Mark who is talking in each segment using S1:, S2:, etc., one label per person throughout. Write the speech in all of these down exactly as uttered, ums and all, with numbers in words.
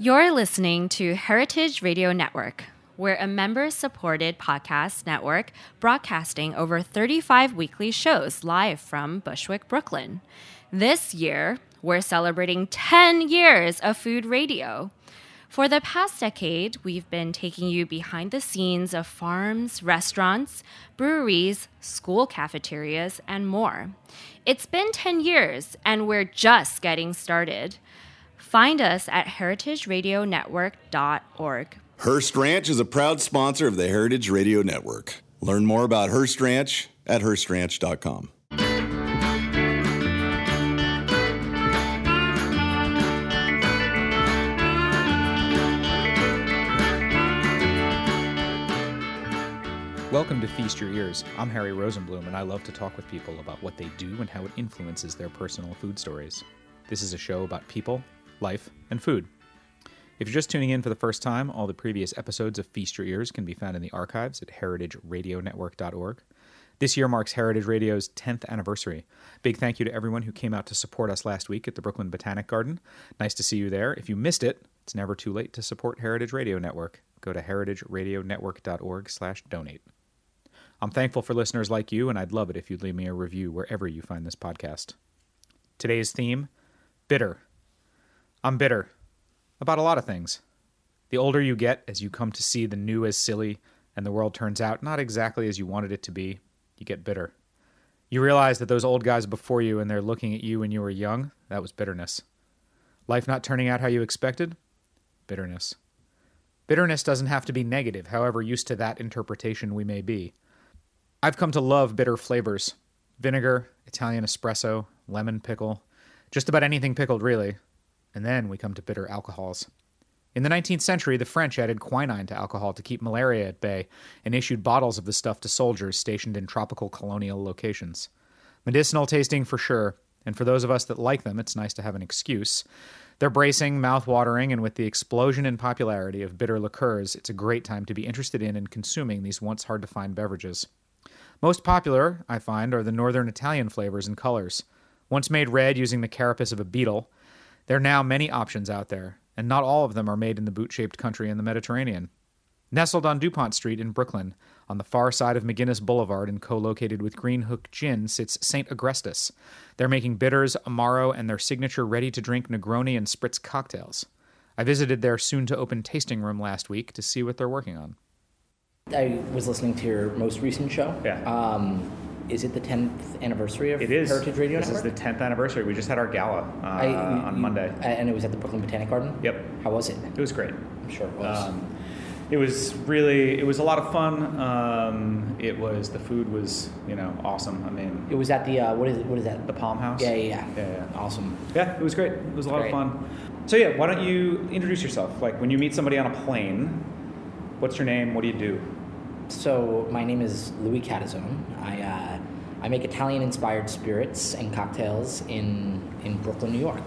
S1: You're listening to Heritage Radio Network. We're a member-supported podcast network broadcasting over thirty-five weekly shows live from Bushwick, Brooklyn. This year, we're celebrating ten years of food radio. For the past decade, we've been taking you behind the scenes of farms, restaurants, breweries, school cafeterias, and more. It's been ten years, and we're just getting started. Find us at heritage radio network dot org.
S2: Hearst Ranch is a proud sponsor of the Heritage Radio Network. Learn more about Hearst Ranch at hearst ranch dot com.
S3: Welcome to Feast Your Ears. I'm Harry Rosenblum, and I love to talk with people about what they do and how it influences their personal food stories. This is a show about people, life, and food. If you're just tuning in for the first time, all the previous episodes of Feast Your Ears can be found in the archives at heritage radio network dot org. This year marks Heritage Radio's tenth anniversary. Big thank you to everyone who came out to support us last week at the Brooklyn Botanic Garden. Nice to see you there. If you missed it, it's never too late to support Heritage Radio Network. Go to heritage radio network dot org slash donate. I'm thankful for listeners like you, and I'd love it if you'd leave me a review wherever you find this podcast. Today's theme, bitter. I'm bitter. About a lot of things. The older you get, as you come to see the new as silly, and the world turns out not exactly as you wanted it to be, you get bitter. You realize that those old guys before you and they're looking at you when you were young, that was bitterness. Life not turning out how you expected? Bitterness. Bitterness doesn't have to be negative, however used to that interpretation we may be. I've come to love bitter flavors. Vinegar, Italian espresso, lemon pickle, just about anything pickled really. And then we come to bitter alcohols. In the nineteenth century, the French added quinine to alcohol to keep malaria at bay and issued bottles of the stuff to soldiers stationed in tropical colonial locations. Medicinal tasting for sure, and for those of us that like them, it's nice to have an excuse. They're bracing, mouth-watering, and with the explosion in popularity of bitter liqueurs, it's a great time to be interested in and consuming these once hard-to-find beverages. Most popular, I find, are the northern Italian flavors and colors. Once made red using the carapace of a beetle, there are now many options out there, and not all of them are made in the boot-shaped country in the Mediterranean. Nestled on DuPont Street in Brooklyn, on the far side of McGinnis Boulevard and co-located with Green Hook Gin, sits Saint Agrestis. They're making bitters, Amaro, and their signature ready-to-drink Negroni and Spritz cocktails. I visited their soon-to-open tasting room last week to see what they're working on.
S4: I was listening to your most recent show.
S3: Yeah.
S4: Um, is it the tenth anniversary of
S3: It is.
S4: Heritage Radio
S3: This
S4: Network?
S3: is the tenth anniversary. We just had our gala uh,
S4: I, you,
S3: on Monday.
S4: And it was at the Brooklyn Botanic Garden?
S3: Yep.
S4: How was it?
S3: It was great.
S4: I'm sure it was.
S3: Um, it was really, it was a lot of fun. Um, it was, the food was, you know, awesome. I mean,
S4: it was at the, uh, what is it? What is that?
S3: the Palm House.
S4: Yeah, yeah, yeah.
S3: Yeah, yeah.
S4: Awesome.
S3: Yeah, it was great. It was a lot
S4: Great.
S3: of fun. So yeah, why don't you introduce yourself? Like when you meet somebody on a plane, what's your name? What do you do?
S4: So my name is Louis Catazone. I uh, I make Italian-inspired spirits and cocktails in in Brooklyn, New York.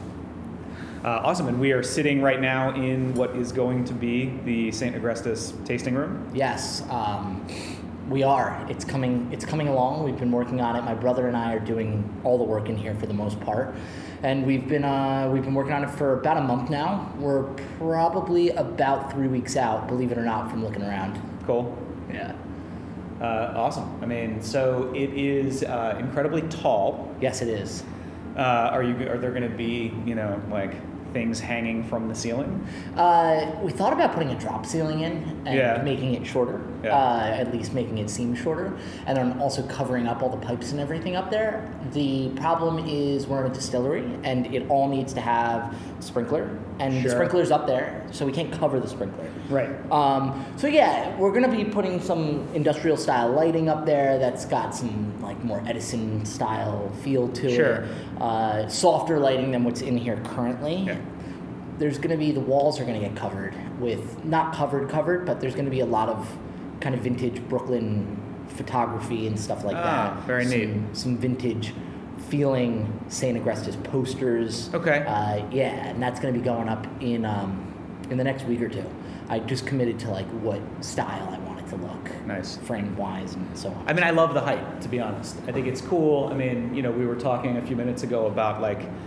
S3: Uh, awesome, and we are sitting right now in what is going to be the Saint Agrestis tasting room.
S4: Yes, um, we are. It's coming. It's coming along. We've been working on it. My brother and I are doing all the work in here for the most part, and we've been uh, we've been working on it for about a month now. We're probably about three weeks out, believe it or not, from looking around.
S3: Cool.
S4: Yeah.
S3: Uh, awesome. I mean, so it is uh, incredibly tall.
S4: Yes, it is.
S3: Uh, are you? Are there going to be, you know, like things hanging from the ceiling?
S4: Uh, we thought about putting a drop ceiling in and
S3: Yeah.
S4: making it shorter,
S3: Yeah.
S4: uh, at least making it seem shorter, and then also covering up all the pipes and everything up there. The problem is we're in a distillery, and it all needs to have sprinkler, and the
S3: Sure.
S4: sprinkler's up there, so we can't cover the sprinkler.
S3: Right.
S4: Um, so yeah, we're gonna be putting some industrial style lighting up there that's got some like more Edison style feel to
S3: Sure.
S4: it. Uh, softer lighting than what's in here currently.
S3: Yeah.
S4: There's gonna be, the walls are gonna get covered with, not covered covered, but there's gonna be a lot of kind of vintage Brooklyn photography and stuff like
S3: Ah,
S4: that.
S3: very
S4: some,
S3: neat.
S4: Some vintage feeling Saint Agrestis posters.
S3: Okay.
S4: Uh, yeah, and that's gonna be going up in um, in the next week or two. I just committed to like what style I want it to look.
S3: Nice.
S4: Frame wise and so on.
S3: I mean, I love the height, to be honest. I think it's cool. I mean, you know, we were talking a few minutes ago about like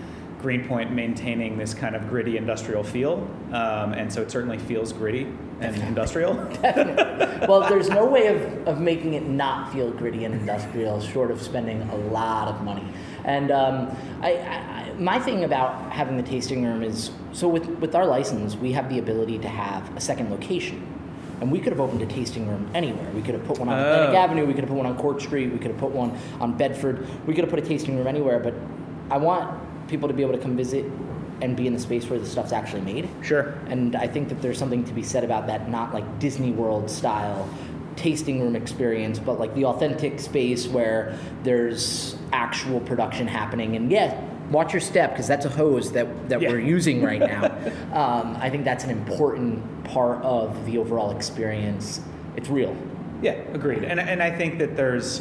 S3: Greenpoint maintaining this kind of gritty industrial feel, um, and so it certainly feels gritty and industrial.
S4: Definitely. Well, there's no way of, of making it not feel gritty and industrial short of spending a lot of money. And um, I, I, my thing about having the tasting room is, so with, with our license, we have the ability to have a second location. And we could have opened a tasting room anywhere. We could have put one on
S3: Oh.
S4: Atlantic Avenue, we could have put one on Court Street, we could have put one on Bedford. We could have put a tasting room anywhere, but I want people to be able to come visit and be in the space where the stuff's actually made.
S3: Sure.
S4: And I think that there's something to be said about that, not like Disney World style tasting room experience, but like the authentic space where there's actual production happening. And yeah, watch your step, because that's a hose that, that
S3: Yeah.
S4: we're using right now. um, I think that's an important part of the overall experience. It's real.
S3: Yeah, agreed. And and I think that there's,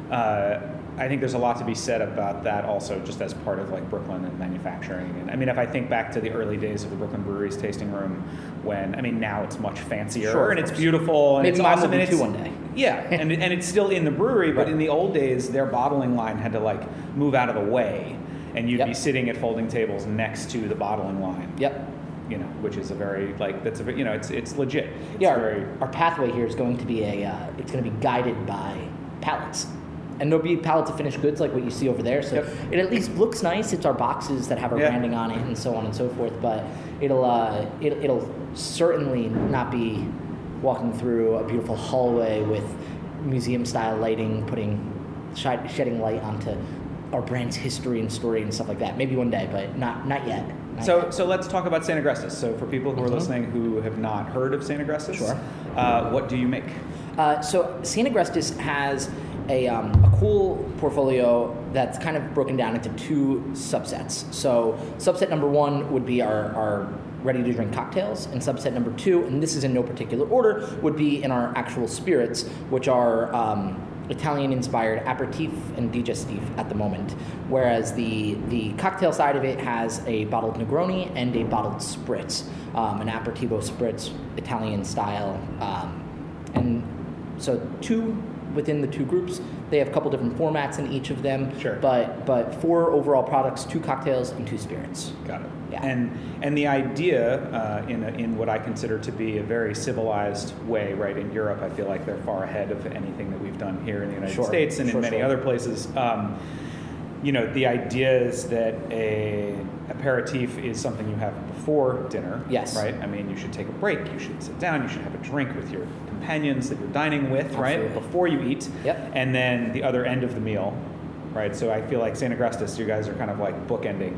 S3: uh, I think there's a lot to be said about that also, just as part of like Brooklyn and manufacturing. And I mean, if I think back to the early days of the Brooklyn Brewery's tasting room, when I mean now it's much fancier
S4: Sure,
S3: and
S4: of
S3: it's
S4: course.
S3: beautiful and
S4: Maybe
S3: it's
S4: mine
S3: awesome
S4: will be
S3: and
S4: too
S3: it's,
S4: one day.
S3: Yeah, and and it's still in the brewery, but
S4: Right.
S3: in the old days, their bottling line had to like move out of the way, and you'd
S4: Yep.
S3: be sitting at folding tables next to the bottling line.
S4: Yep.
S3: You know, which is a very like that's a ve- you know it's it's legit. It's
S4: Yeah, our,
S3: very
S4: our pathway here is going to be a, uh, it's going to be guided by pallets. And there'll be pallets of finished goods like what you see over there. So
S3: Yep.
S4: it at least looks nice. It's our boxes that have our
S3: Yeah.
S4: branding on it and so on and so forth. But it'll, uh, it, it'll certainly not be walking through a beautiful hallway with museum-style lighting, putting, shi- shedding light onto our brand's history and story and stuff like that. Maybe one day, but not not yet. Not
S3: So,
S4: yet.
S3: so let's talk about Saint Agrestis. So, for people who are
S4: Mhm.
S3: listening who have not heard of Saint Agrestis,
S4: Sure.
S3: uh, what do you make?
S4: Uh, so Saint Agrestis has a, um, a cool portfolio that's kind of broken down into two subsets. So subset number one would be our, our ready-to-drink cocktails, and subset number two, and this is in no particular order, would be in our actual spirits, which are um, Italian-inspired aperitif and digestif at the moment, whereas the the cocktail side of it has a bottled Negroni and a bottled spritz, um, an aperitivo spritz, Italian style, um, and so two within the two groups. They have a couple different formats in each of them,
S3: Sure.
S4: but but four overall products: two cocktails and two spirits.
S3: Got it.
S4: Yeah.
S3: And and the idea uh, in a, in what I consider to be a very civilized way, right? In Europe, I feel like they're far ahead of anything that we've done here in the United
S4: Sure.
S3: States and
S4: Sure,
S3: in many
S4: sure.
S3: other places. Um, you know, the idea is that a aperitif is something you have before dinner.
S4: Yes.
S3: Right. I mean, you should take a break. You should sit down. You should have a drink with your companions that you're dining with, right?
S4: Absolutely.
S3: Before you eat.
S4: Yep.
S3: And then the other end of the meal, right? So I feel like Saint Agrestis, you guys are kind of like bookending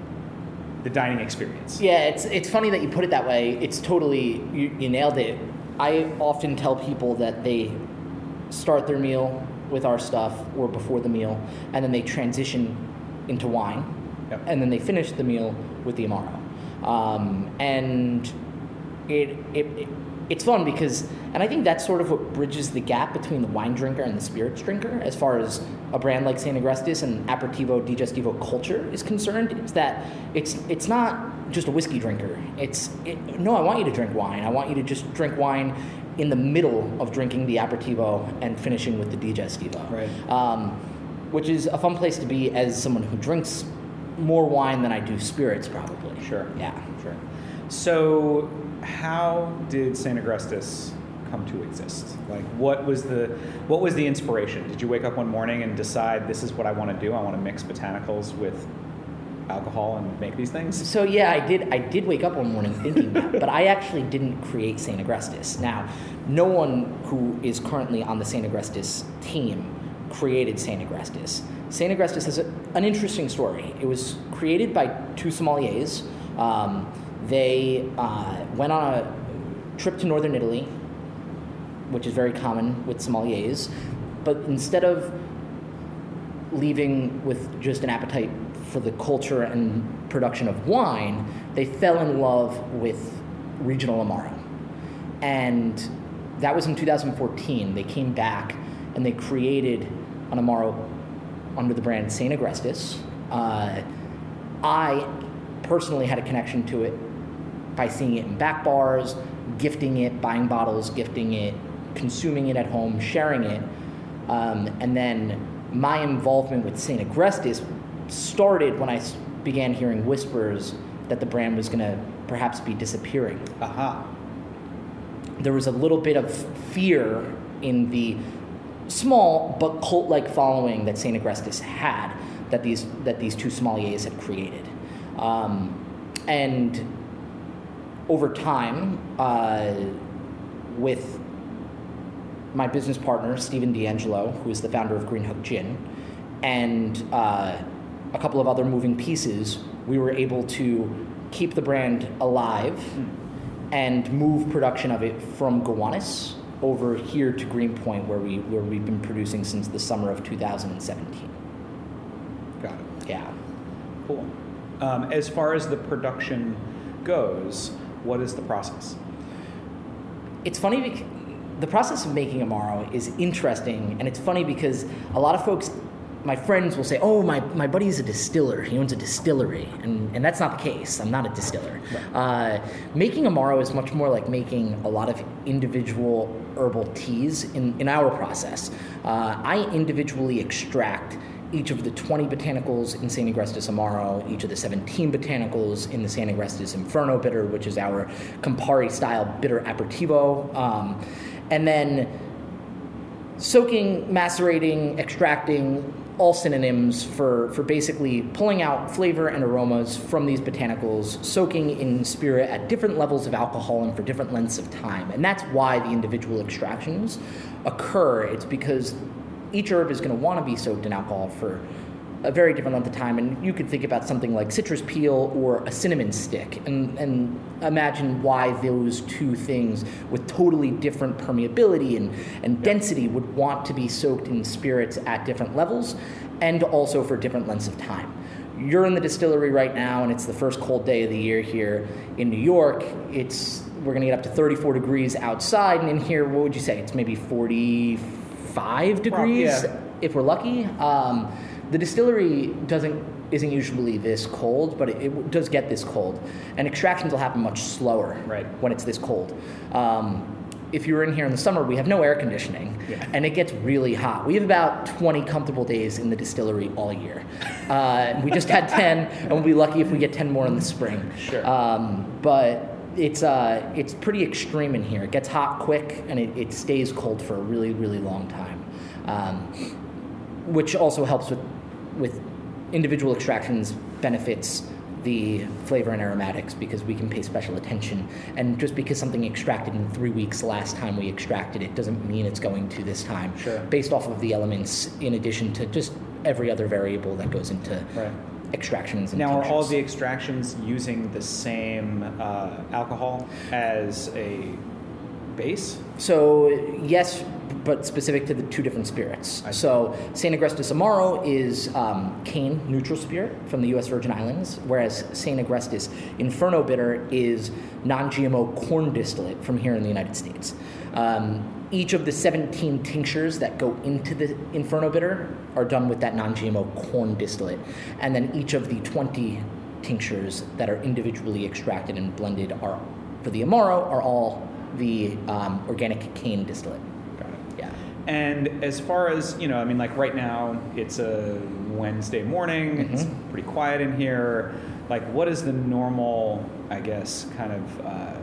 S3: the dining experience.
S4: Yeah, it's it's funny that you put it that way. It's totally you, you nailed it. I often tell people that they start their meal with our stuff or before the meal, and then they transition into wine,
S3: Yep.
S4: and then they finish the meal with the Amaro. Um, and it, it it it's fun because, and I think that's sort of what bridges the gap between the wine drinker and the spirits drinker, as far as a brand like Saint Agrestis and aperitivo digestivo culture is concerned. It's that it's it's not just a whiskey drinker. It's it, no, I want you to drink wine. I want you to just drink wine in the middle of drinking the aperitivo and finishing with the digestivo.
S3: Right.
S4: Um, which is a fun place to be as someone who drinks more wine than I do spirits, probably.
S3: Sure.
S4: Yeah.
S3: Sure. So, how did Saint Agrestis come to exist? Like, what was the what was the inspiration? Did you wake up one morning and decide this is what I want to do? I want to mix botanicals with alcohol and make these things?
S4: So yeah, I did. I did wake up one morning thinking that, but I actually didn't create Saint Agrestis. Now, no one who is currently on the Saint Agrestis team created Saint Agrestis. Saint Agrestis is a, an interesting story. It was created by two sommeliers. Um, they uh, went on a trip to northern Italy, which is very common with sommeliers, but instead of leaving with just an appetite for the culture and production of wine, they fell in love with regional Amaro. And that was in two thousand fourteen. They came back and they created an Amaro under the brand Saint Agrestis. Uh, I personally had a connection to it by seeing it in back bars, gifting it, buying bottles, gifting it, consuming it at home, sharing it. Um, and then my involvement with Saint Agrestis started when I began hearing whispers that the brand was going to perhaps be disappearing.
S3: Aha.
S4: There was a little bit of fear in the small but cult-like following that Saint Agrestis had, that these that these two sommeliers had created. Um, and over time, uh, with my business partner, Stephen D'Angelo, who is the founder of Green Hook Gin, and uh, a couple of other moving pieces, we were able to keep the brand alive and move production of it from Gowanus over here to Greenpoint, where we where we've been producing since the summer of two thousand seventeen.
S3: Got it.
S4: Yeah.
S3: Cool. Um, as far as the production goes, what is the process?
S4: It's funny because the process of making Amaro is interesting, and it's funny because a lot of folks, my friends will say, oh, my, my buddy's a distiller. He owns a distillery. And, and that's not the case. I'm not a distiller. Right. Uh, making Amaro is much more like making a lot of individual herbal teas in, in our process. Uh, I individually extract each of the twenty botanicals in Saint Agrestis Amaro, each of the seventeen botanicals in the Saint Agrestis Inferno bitter, which is our Campari-style bitter aperitivo. Um, and then soaking, macerating, extracting, all synonyms for, for basically pulling out flavor and aromas from these botanicals, soaking in spirit at different levels of alcohol and for different lengths of time. And that's why the individual extractions occur. It's because each herb is going to want to be soaked in alcohol for a very different length of time. And you could think about something like citrus peel or a cinnamon stick and, and imagine why those two things with totally different permeability and, and density would want to be soaked in spirits at different levels and also for different lengths of time. You're in the distillery right now, and it's the first cold day of the year here in New York. It's we're going to get up to thirty-four degrees outside, and in here, what would you say? It's maybe forty-five degrees, well, yeah. if we're lucky. Um, The distillery doesn't isn't usually this cold, but it, it does get this cold, and extractions will happen much slower
S3: right.
S4: when it's this cold. Um, if you were in here in the summer, we have no air conditioning, yeah. and it gets really hot. We have about twenty comfortable days in the distillery all year. Uh, we just had ten, and we'll be lucky if we get ten more in the spring.
S3: Sure.
S4: Um, but it's uh, it's pretty extreme in here. It gets hot quick, and it, it stays cold for a really, really long time, um, which also helps with with individual extractions benefits the flavor and aromatics because we can pay special attention. And just because something extracted in three weeks last time we extracted it doesn't mean it's going to this time.
S3: Sure.
S4: Based off of the elements in addition to just every other variable that goes into right. extractions and
S3: Now,
S4: tinctures.
S3: are all the extractions using the same uh, alcohol as a base?
S4: So, yes, but specific to the two different spirits. So, Saint Agrestis Amaro is um, cane neutral spirit from the U S Virgin Islands, whereas Saint Agrestis Inferno bitter is non-G M O corn distillate from here in the United States. Um, each of the seventeen tinctures that go into the Inferno bitter are done with that non-G M O corn distillate, and then each of the twenty tinctures that are individually extracted and blended are for the Amaro are all the um, organic cane distillate.
S3: Got it.
S4: Yeah.
S3: And as far as, you know, I mean, like right now, it's a Wednesday morning, mm-hmm. it's pretty quiet in here. Like, what is the normal, I guess, kind of, uh,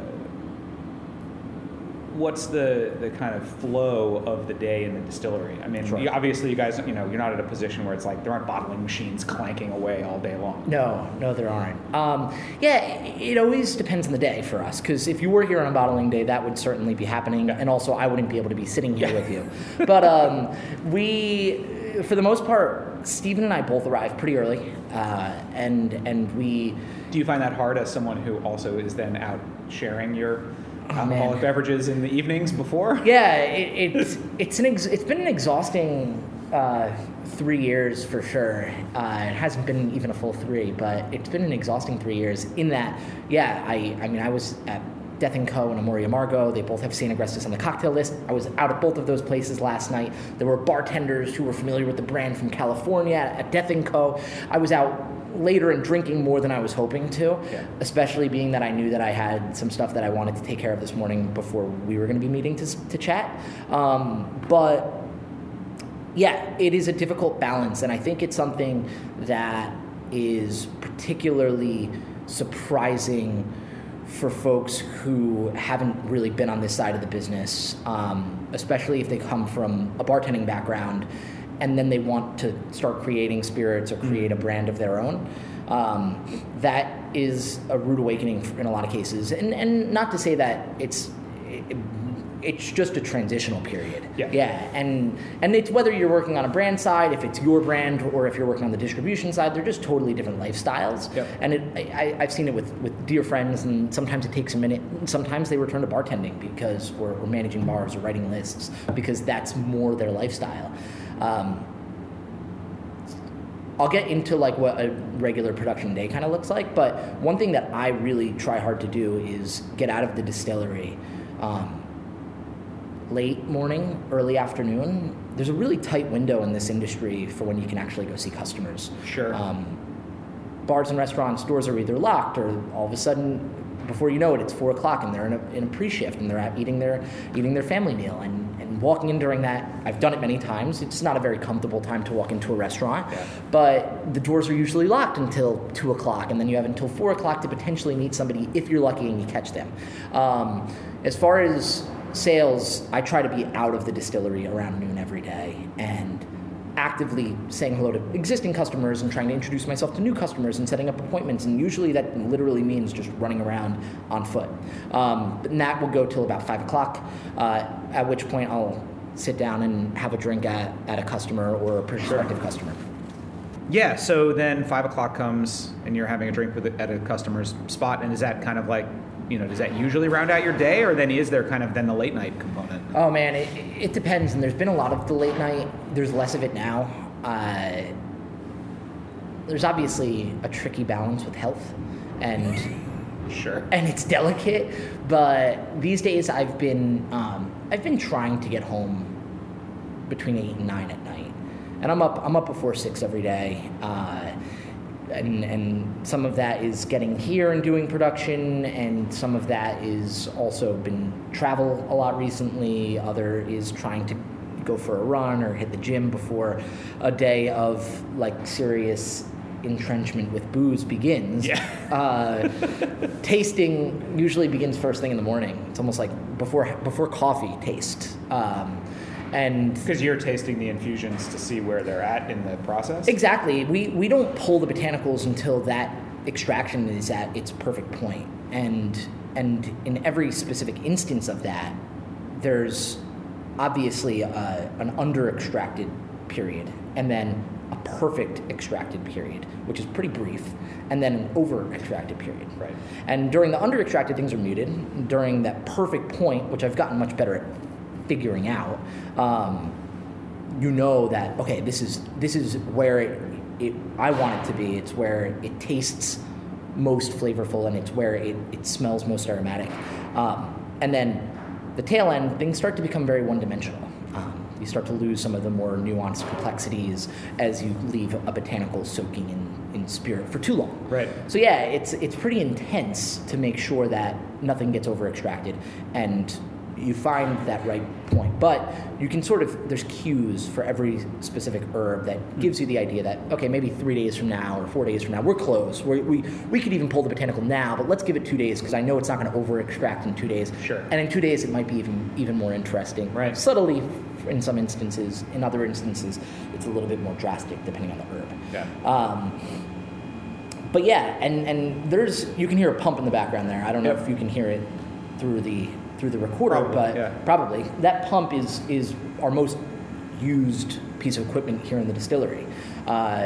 S3: what's the, the kind of flow of the day in the distillery? I mean,
S4: Sure.
S3: you, obviously you guys, you know, you're not at a position where it's like there aren't bottling machines clanking away all day long.
S4: No, no, there aren't. Um, yeah, it, it always depends on the day for us, because if you were here on a bottling day, that would certainly be happening,
S3: Yeah.
S4: and also I wouldn't be able to be sitting here
S3: Yeah.
S4: with you. But um, we, for the most part, Stephen and I both arrive pretty early, uh, and and we...
S3: Do you find that hard as someone who also is then out sharing your
S4: Oh,
S3: alcoholic
S4: man.
S3: beverages in the evenings before?
S4: Yeah, it, it's it's an ex- it's been an exhausting uh, three years for sure. Uh, it hasn't been even a full three, but it's been an exhausting three years. In that, yeah, I I mean I was at Death and Co. and Amoria Margot. They both have Saint Agrestis on the cocktail list. I was out at both of those places last night. There were bartenders who were familiar with the brand from California at Death and Co. I was out later and drinking more than I was hoping to,
S3: Yeah.
S4: especially being that I knew that I had some stuff that I wanted to take care of this morning before we were going to be meeting to, to chat. Um, but yeah, it is a difficult balance, and I think it's something that is particularly surprising for folks who haven't really been on this side of the business, um, especially if they come from a bartending background and then they want to start creating spirits or create a brand of their own. Um, that is a rude awakening in a lot of cases. And, and not to say that it's it, it's just a transitional period.
S3: Yeah.
S4: Yeah. And and it's whether you're working on a brand side, if it's your brand, or if you're working on the distribution side, they're just totally different lifestyles.
S3: Yep.
S4: And it, I, I've seen it with, with dear friends, and sometimes it takes a minute. Sometimes they return to bartending because we're, we're managing bars or writing lists because that's more their lifestyle. Um, I'll get into like what a regular production day kind of looks like, but one thing that I really try hard to do is get out of the distillery um, late morning, early afternoon. There's a really tight window in this industry for when you can actually go see customers.
S3: Sure.
S4: Um, bars and restaurants, stores are either locked, or all of a sudden, before you know it, it's four o'clock and they're in a, in a pre-shift and they're out eating their eating their family meal. And, and walking in during that, I've done it many times. It's not a very comfortable time to walk into a restaurant,
S3: yeah.
S4: but the doors are usually locked until two o'clock, and then you have until four o'clock to potentially meet somebody if you're lucky and you catch them. Um, as far as sales, I try to be out of the distillery around noon every day and actively saying hello to existing customers and trying to introduce myself to new customers and setting up appointments. And usually that literally means just running around on foot. Um, and that will go till about five o'clock, uh, at which point I'll sit down and have a drink at, at a customer or a prospective
S3: Sure.
S4: customer.
S3: Yeah, so then five o'clock comes and you're having a drink with a, at a customer's spot, and is that kind of like, you know, does that usually round out your day, or then is there kind of then the late night component?
S4: Oh man, it, it depends, and there's been a lot of the late night. There's less of it now. Uh, there's obviously a tricky balance with health, and
S3: Sure.
S4: and it's delicate. But these days, I've been um, I've been trying to get home between eight and nine at night, and I'm up I'm up before six every day. Uh, And, and some of that is getting here and doing production, and some of that is also been travel a lot recently. Other is trying to go for a run or hit the gym before a day of like serious entrenchment with booze begins.
S3: Yeah.
S4: uh, tasting usually begins first thing in the morning. It's almost like before before coffee taste. Um, And
S3: Because you're tasting the infusions to see where they're at in the process?
S4: exactly, we, we don't pull the botanicals until that extraction is at its perfect point. And and in every specific instance of that, there's obviously a, an under-extracted period, and then a perfect extracted period, which is pretty brief, and then an over-extracted period.
S3: Right.
S4: And during the under-extracted, things are muted. During that perfect point, which I've gotten much better at figuring out, um, you know that, okay, this is this is where it, it I want it to be. It's where it tastes most flavorful, and it's where it, it smells most aromatic. Um, and then the tail end, things start to become very one-dimensional. Um, you start to lose some of the more nuanced complexities as you leave a botanical soaking in, in spirit for too long.
S3: Right.
S4: So yeah, it's it's pretty intense to make sure that nothing gets over-extracted, and you find that right point. But you can sort of, there's cues for every specific herb that gives you the idea that, okay, maybe three days from now or four days from now, we're close. We're, we we could even pull the botanical now, but let's give it two days because I know it's not going to over-extract in two days.
S3: Sure.
S4: And in two days, it might be even even more interesting.
S3: Right.
S4: Subtly in some instances. In other instances, it's a little bit more drastic depending on the herb.
S3: Yeah.
S4: Um, but yeah, and, and there's, you can hear a pump in the background there. I don't know
S3: Yep.
S4: if you can hear it through the through the recorder,
S3: Probably,
S4: but
S3: yeah.
S4: probably that pump is is our most used piece of equipment here in the distillery. Uh,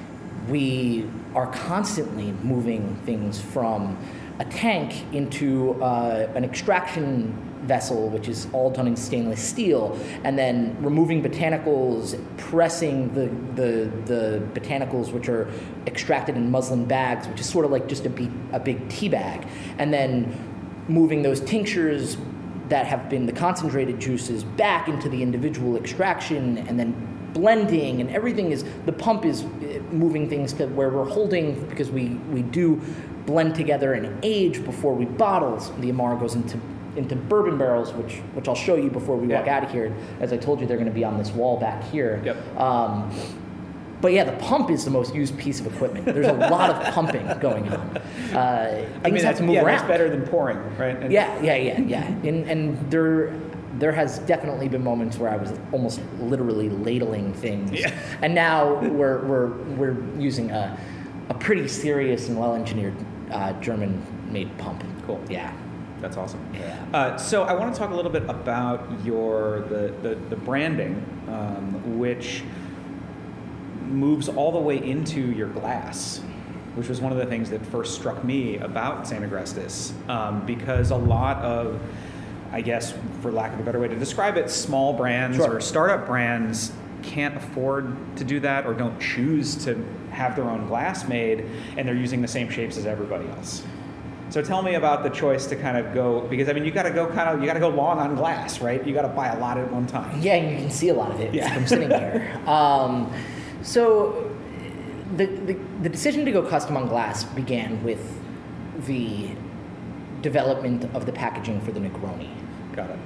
S4: we are constantly moving things from a tank into uh, an extraction vessel, which is all done in stainless steel, and then removing botanicals, pressing the the, the botanicals, which are extracted in muslin bags, which is sort of like just a, be- a big tea bag, and then moving those tinctures that have been the concentrated juices back into the individual extraction, and then blending, and everything is, the pump is moving things to where we're holding, because we, we do blend together and age before we bottle. The Amaro goes into into bourbon barrels, which which I'll show you before we walk
S3: Yeah.
S4: out of here. As I told you, they're going to be on this wall back here.
S3: Yep.
S4: Um, but yeah, the pump is the most used piece of equipment. There's a lot of pumping going on. Uh,
S3: I mean,
S4: have to move
S3: yeah,
S4: around.
S3: that's better than pouring, right? And
S4: Yeah, yeah, yeah, yeah. And, and there, there has definitely been moments where I was almost literally ladling things.
S3: Yeah.
S4: And now we're we're we're using a a pretty serious and well engineered uh, German-made pump.
S3: Cool.
S4: Yeah.
S3: That's awesome.
S4: Yeah.
S3: Uh, so I want to talk a little bit about your the the, the branding, um, which moves all the way into your glass, which was one of the things that first struck me about Saint Agrestis, um, because a lot of, I guess, for lack of a better way to describe it, small brands
S4: Sure.
S3: or startup brands can't afford to do that or don't choose to have their own glass made, and they're using the same shapes as everybody else. So tell me about the choice to kind of go, because I mean, you got to go kind of, you got to go long on glass, right? You got to buy a lot at one time.
S4: Yeah, you can see a lot of it
S3: Yeah.
S4: from sitting here. Um, so the, the the decision to go custom on glass began with the development of the packaging for the Negroni.
S3: Got it.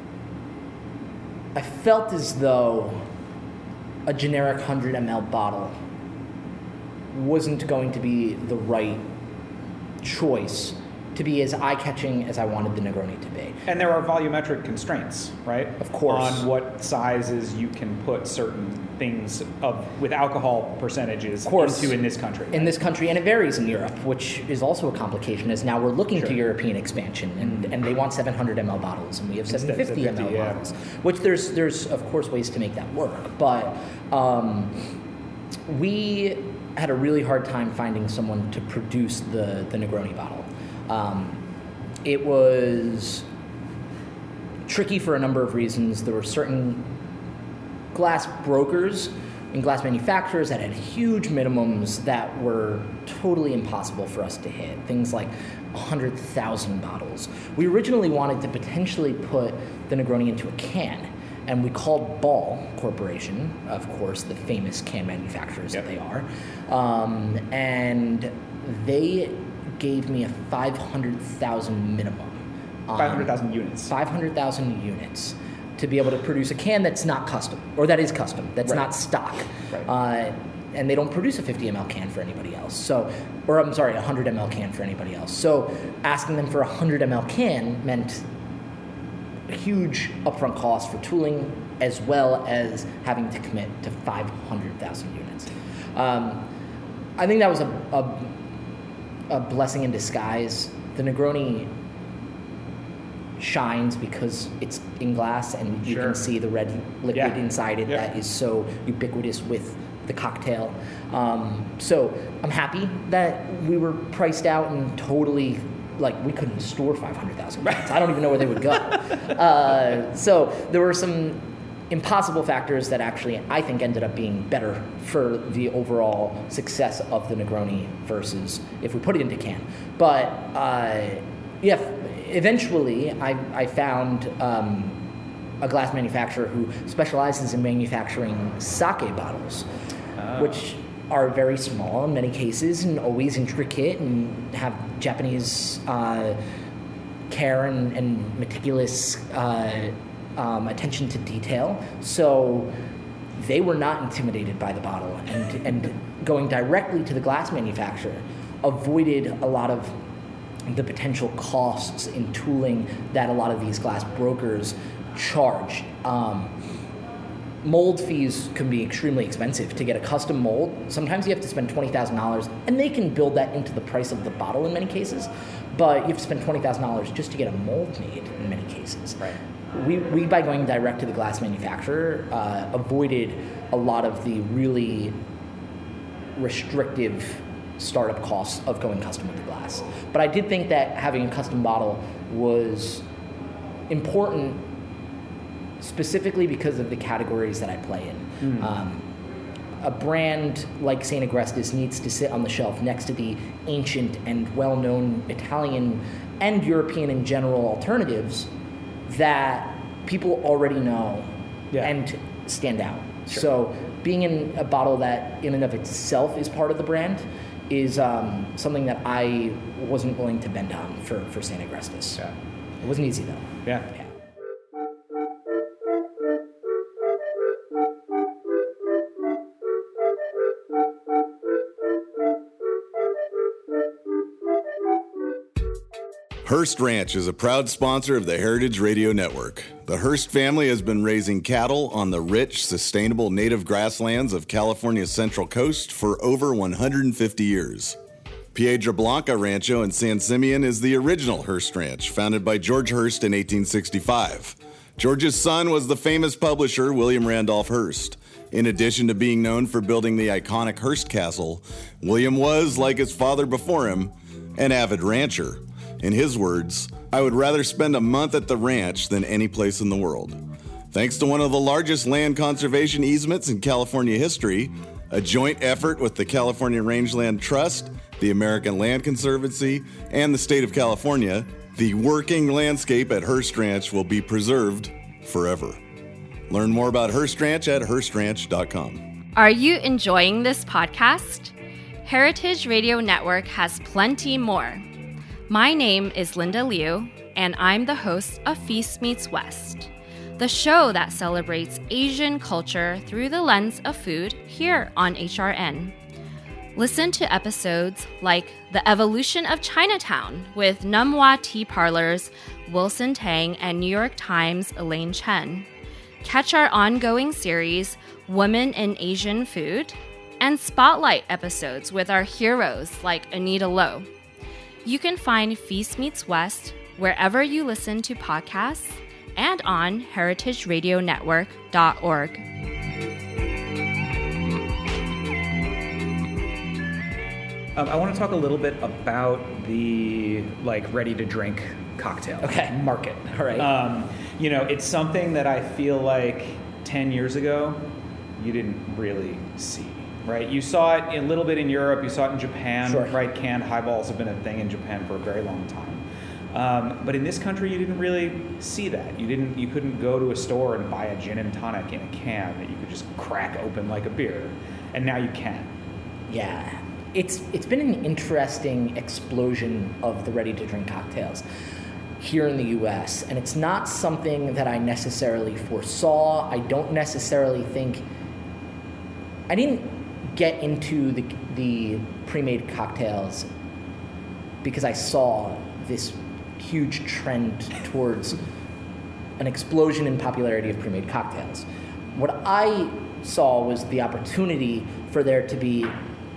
S4: I felt as though a generic one hundred milliliter bottle wasn't going to be the right choice to be as eye-catching as I wanted the Negroni to be.
S3: And there are volumetric constraints, right?
S4: Of course.
S3: On what sizes you can put certain things of with alcohol percentages
S4: Of course.
S3: into in this country.
S4: In this country, and it varies in Europe, which is also a complication, as now we're looking
S3: Sure.
S4: to European expansion, and, and they want seven hundred milliliter bottles, and we have
S3: Instead
S4: seven
S3: of
S4: fifty milliliter
S3: yeah.
S4: bottles, which there's, there's, of course, ways to make that work, but um, we had a really hard time finding someone to produce the, the Negroni bottle. Um, it was tricky for a number of reasons. There were certain glass brokers and glass manufacturers that had huge minimums that were totally impossible for us to hit. Things like one hundred thousand bottles. We originally wanted to potentially put the Negroni into a can, and we called Ball Corporation, of course, the famous can manufacturers
S3: Yep.
S4: that they are, um, and they gave me a five hundred thousand minimum. on-
S3: five hundred thousand units.
S4: five hundred thousand units to be able to produce a can that's not custom, or that is custom, that's
S3: Right.
S4: not stock.
S3: Right.
S4: Uh, and they don't produce a fifty milliliter can for anybody else. So, or I'm sorry, a one hundred milliliter can for anybody else. So asking them for a one hundred milliliter can meant a huge upfront cost for tooling, as well as having to commit to five hundred thousand units. Um, I think that was a, a, a blessing in disguise. The Negroni shines because it's in glass, and you
S3: Sure.
S4: can see the red liquid
S3: Yeah.
S4: inside it
S3: Yeah.
S4: that is so ubiquitous with the cocktail. Um, so I'm happy that we were priced out and totally, like, we couldn't store five hundred thousand pounds. I don't even know where they would go. Uh, so there were some impossible factors that actually I think ended up being better for the overall success of the Negroni versus if we put it into can. But uh, yeah, eventually I, I found um, a glass manufacturer who specializes in manufacturing sake bottles,
S3: Oh.
S4: which are very small in many cases and always intricate and have Japanese uh, care and, and meticulous uh, um, attention to detail. So they were not intimidated by the bottle, and, and going directly to the glass manufacturer avoided a lot of the potential costs in tooling that a lot of these glass brokers charge. Um, mold fees can be extremely expensive. To get a custom mold, sometimes you have to spend twenty thousand dollars, and they can build that into the price of the bottle in many cases, but you have to spend twenty thousand dollars just to get a mold made in many cases.
S3: Right.
S4: We, we, by going direct to the glass manufacturer, uh, avoided a lot of the really restrictive startup costs of going custom with the glass. But I did think that having a custom bottle was important, specifically because of the categories that I play in.
S3: Mm.
S4: Um, a brand like Saint Agrestis needs to sit on the shelf next to the ancient and well-known Italian and European in general alternatives that people already know
S3: Yeah.
S4: and stand out.
S3: Sure.
S4: So being in a bottle that in and of itself is part of the brand is um, something that I wasn't willing to bend on for, for Saint Agrestis.
S3: Yeah.
S4: It wasn't easy though.
S3: Yeah.
S4: Yeah.
S2: Hearst Ranch is a proud sponsor of the Heritage Radio Network. The Hearst family has been raising cattle on the rich, sustainable native grasslands of California's Central Coast for over one hundred fifty years. Piedra Blanca Rancho in San Simeon is the original Hearst Ranch, founded by George Hearst in eighteen sixty-five. George's son was the famous publisher William Randolph Hearst. In addition to being known for building the iconic Hearst Castle, William was, like his father before him, an avid rancher. In his words, "I would rather spend a month at the ranch than any place in the world." Thanks to one of the largest land conservation easements in California history, a joint effort with the California Rangeland Trust, the American Land Conservancy, and the state of California, the working landscape at Hearst Ranch will be preserved forever. Learn more about Hearst Ranch at hearst ranch dot com.
S1: Are you enjoying this podcast? Heritage Radio Network has plenty more. My name is Linda Liu, and I'm the host of Feast Meets West, the show that celebrates Asian culture through the lens of food here on H R N. Listen to episodes like The Evolution of Chinatown with Numwa Tea Parlor's Wilson Tang and New York Times' Elaine Chen. Catch our ongoing series, Women in Asian Food, and spotlight episodes with our heroes like Anita Lowe. You can find Feast Meets West wherever you listen to podcasts and on heritage radio network dot org.
S3: Um, I want to talk a little bit about the like ready-to-drink cocktail
S4: Okay.
S3: market.
S4: All right.
S3: Um, you know, it's something that I feel like ten years ago you didn't really see. Right, you saw it a little bit in Europe. You saw it in Japan.
S4: Sure.
S3: Right, canned highballs have been a thing in Japan for a very long time. Um, but in this country, you didn't really see that. You didn't. You couldn't go to a store and buy a gin and tonic in a can that you could just crack open like a beer, and now you can.
S4: Yeah, it's it's been an interesting explosion of the ready-to-drink cocktails here in the U S, and it's not something that I necessarily foresaw. I don't necessarily think I didn't get into the the pre-made cocktails because I saw this huge trend towards an explosion in popularity of pre-made cocktails. What I saw was the opportunity for there to be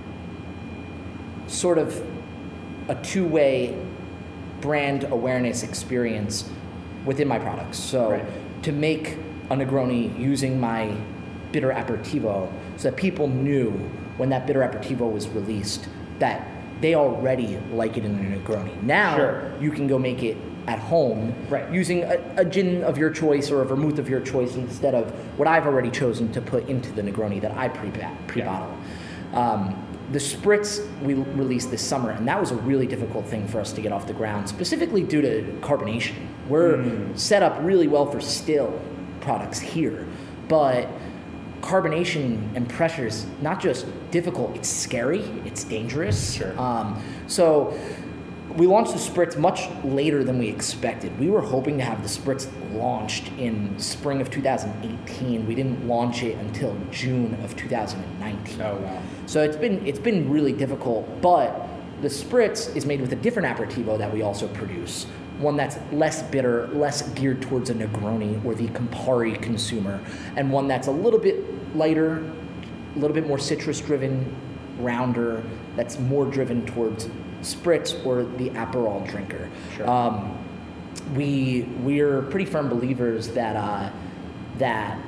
S4: sort of a two-way brand awareness experience within my products. So
S3: Right.
S4: to make a Negroni using my bitter aperitivo, so that people knew when that bitter aperitivo was released that they already like it in a Negroni. Now
S3: Sure.
S4: you can go make it at home
S3: Right.
S4: using a, a gin of your choice or a vermouth of your choice instead of what I've already chosen to put into the Negroni that I pre pre-bottle. Um, the Spritz we released this summer, and that was a really difficult thing for us to get off the ground, specifically due to carbonation. We're
S3: Mm.
S4: set up really well for still products here, but carbonation and pressure is not just difficult, it's scary, it's dangerous.
S3: Sure.
S4: Um, so we launched the Spritz much later than we expected. We were hoping to have the Spritz launched in spring of two thousand eighteen. We didn't launch it until June of two thousand nineteen.
S3: Oh wow.
S4: So it's been it's been really difficult, but the Spritz is made with a different aperitivo that we also produce. One that's less bitter, less geared towards a Negroni or the Campari consumer, and one that's a little bit lighter, a little bit more citrus-driven, rounder, that's more driven towards Spritz or the Aperol drinker.
S3: Sure.
S4: Um, we we're pretty firm believers that uh, that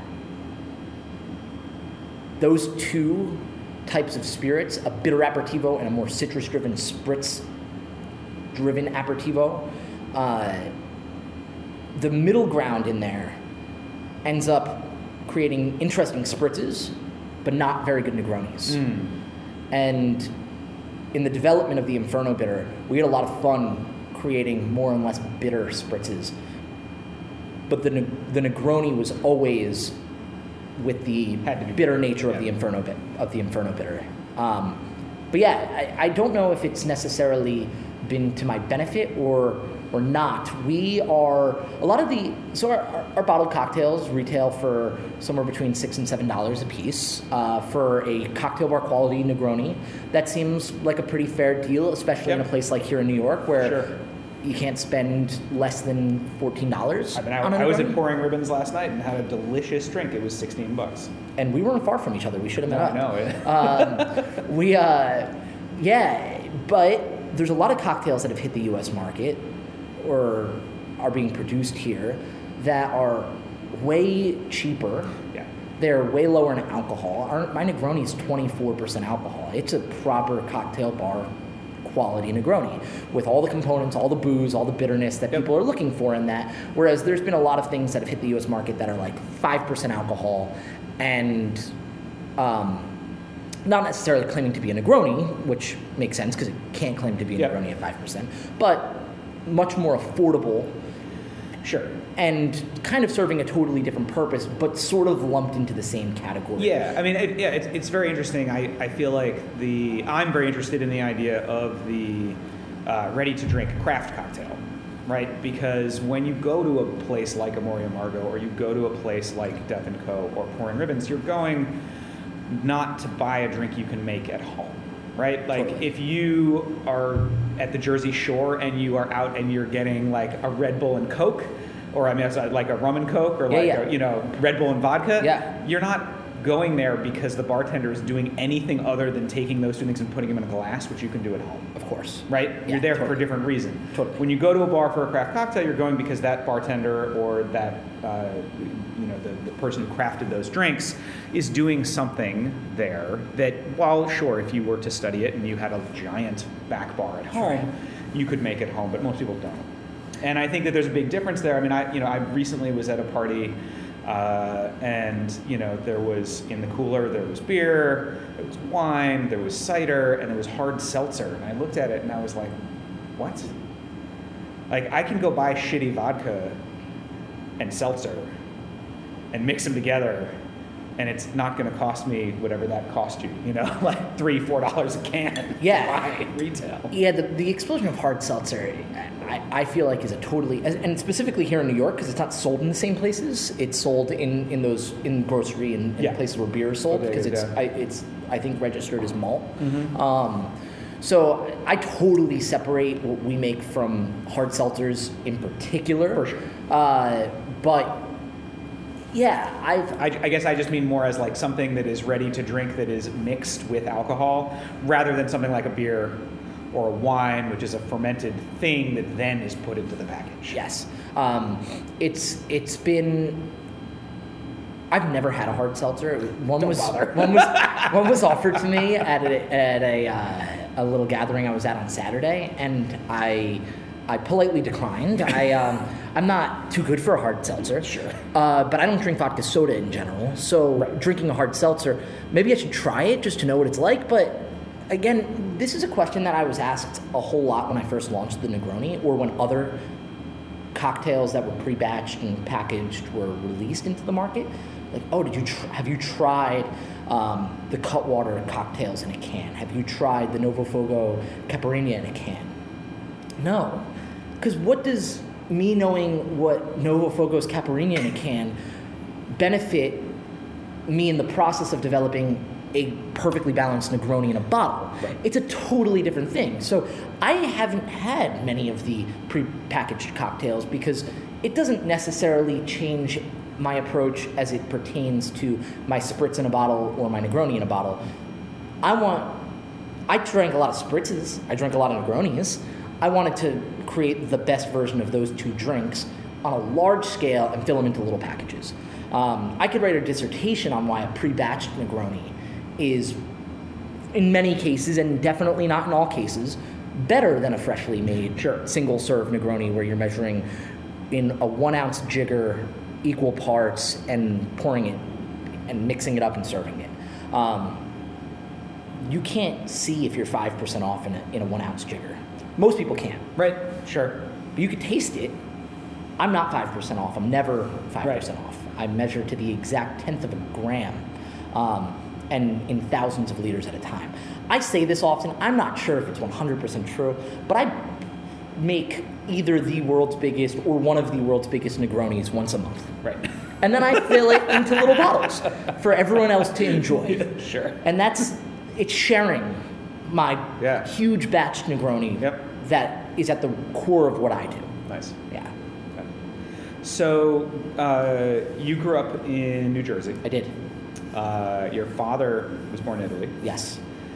S4: those two types of spirits, a bitter aperitivo and a more citrus-driven Spritz-driven aperitivo, uh, the middle ground in there ends up creating interesting spritzes, but not very good Negronis.
S3: Mm.
S4: And in the development of the Inferno Bitter, we had a lot of fun creating more and less bitter spritzes. But the the Negroni was always with the
S3: Had to be
S4: bitter
S3: bitter,
S4: nature
S3: yeah.
S4: of the Inferno bit of the Inferno Bitter. Um, but yeah, I, I don't know if it's necessarily been to my benefit or or not. We are a lot of the so our, our, our bottled cocktails retail for somewhere between six and seven dollars a piece. Uh, for a cocktail bar quality Negroni, that seems like a pretty fair deal, especially in a
S3: Yep.
S4: place like here in New York, where
S3: Sure.
S4: you can't spend less than fourteen dollars.
S3: I mean, I,
S4: on a
S3: I was at
S4: Negroni.
S3: Pouring Ribbons last night and had a delicious drink. It was sixteen bucks.
S4: And we weren't far from each other. We should have met
S3: No,
S4: up.
S3: I know.
S4: um, we, uh, yeah, but there's a lot of cocktails that have hit the U S market or are being produced here that are way cheaper.
S3: Yeah.
S4: They're way lower in alcohol. Our, my Negroni is twenty-four percent alcohol. It's a proper cocktail bar quality Negroni with all the components, all the booze, all the bitterness that
S3: Yep.
S4: people are looking for in that. Whereas there's been a lot of things that have hit the U S market that are like five percent alcohol and um, not necessarily claiming to be a Negroni, which makes sense because it can't claim to be a
S3: Yep.
S4: Negroni at five percent, but much more affordable.
S3: Sure.
S4: And kind of serving a totally different purpose, but sort of lumped into the same category.
S3: Yeah, I mean, it, yeah, it's, it's very interesting. I, I feel like the I'm very interested in the idea of the uh, ready-to-drink craft cocktail, right? Because when you go to a place like Amore Amargo, or you go to a place like Death and Co. or Pouring Ribbons, you're going not to buy a drink you can make at home, right? Like
S4: Totally.
S3: if you are at the Jersey Shore and you are out and you're getting like a Red Bull and Coke, or I mean, it's like a rum and Coke, or
S4: Yeah,
S3: like
S4: yeah.
S3: A, you know, Red Bull and vodka.
S4: Yeah.
S3: You're not going there because the bartender is doing anything other than taking those two things and putting them in a glass, which you can do at home,
S4: Of course.
S3: right?
S4: Yeah,
S3: You're there for
S4: totally.
S3: a different reason.
S4: Totally.
S3: When you go to a bar for a craft cocktail, you're going because that bartender or that uh, you know the, the person who crafted those drinks is doing something there that, while sure, if you were to study it and you had a giant back bar at home, you could make it home, but most people don't. And I think that there's a big difference there. I mean, I you know I recently was at a party, uh, and you know there was in the cooler there was beer, there was wine, there was cider, and there was hard seltzer. And I looked at it and I was like, what? Like I can go buy shitty vodka and seltzer and mix them together, and it's not going to cost me whatever that cost you. You know, like three, four dollars a can.
S4: Yeah.
S3: to buy retail.
S4: Yeah, the, the explosion of hard seltzer, I, I feel like is a totally, and specifically here in New York, because it's not sold in the same places. It's sold in, in those in grocery and in
S3: Yeah.
S4: places where beer is sold,
S3: Okay,
S4: because it's
S3: yeah.
S4: I, it's I think registered as malt.
S3: Mm-hmm.
S4: Um, so I totally separate what we make from hard seltzers in particular.
S3: For sure.
S4: Uh, but yeah, I've
S3: I, I guess I just mean more as like something that is ready to drink that is mixed with alcohol, rather than something like a beer or a wine, which is a fermented thing that then is put into the package.
S4: Yes, um, it's it's been. I've never had a hard seltzer. One
S3: Don't
S4: was
S3: bother.
S4: one was one was offered to me at a, at a uh, a little gathering I was at on Saturday, and I I politely declined. I um, I'm not too good for a hard seltzer. Sure. Uh, but I don't drink vodka soda in general, so drinking a hard seltzer, maybe I should try it just to know what it's like. But again, this is a question that I was asked a whole lot when I first launched the Negroni, or when other cocktails that were pre-batched and packaged were released into the market. Like, oh, did you tr- have you tried um, the Cutwater cocktails in a can? Have you tried the Novofogo Caipirinha in a can? No, because what does me knowing what Novofogo's Caipirinha in a can benefit me in the process of developing a perfectly balanced Negroni in a bottle?
S3: Right.
S4: It's a totally different thing. So I haven't had many of the pre-packaged cocktails because it doesn't necessarily change my approach as it pertains to my spritz in a bottle or my Negroni in a bottle. I want, I drank a lot of spritzes, I drank a lot of Negronis. I wanted to create the best version of those two drinks on a large scale and fill them into little packages. Um, I could write a dissertation on why a pre-batched Negroni is, in many cases, and definitely not in all cases, better than a freshly made
S3: Sure.
S4: single-serve Negroni where you're measuring in a one-ounce jigger equal parts and pouring it and mixing it up and serving it. Um, you can't see if you're five percent off in a, in a one-ounce jigger. Most people can.
S3: Right. Sure.
S4: But you could taste it. I'm not five percent off. I'm never five percent
S3: Right.
S4: off. I measure to the exact tenth of a gram, um, and in thousands of liters at a time. I say this often. I'm not sure if it's one hundred percent true, but I make either the world's biggest or one of the world's biggest Negronis once a month.
S3: Right.
S4: And then I fill it into little bottles for everyone else to enjoy.
S3: Sure.
S4: And that's, it's sharing my
S3: Yeah.
S4: huge batch Negroni
S3: Yep.
S4: that is at the core of what I do.
S3: Nice.
S4: Yeah,
S3: Okay. So uh, you grew up in New Jersey.
S4: I did.
S3: Uh, your father was born in Italy.
S4: Yes.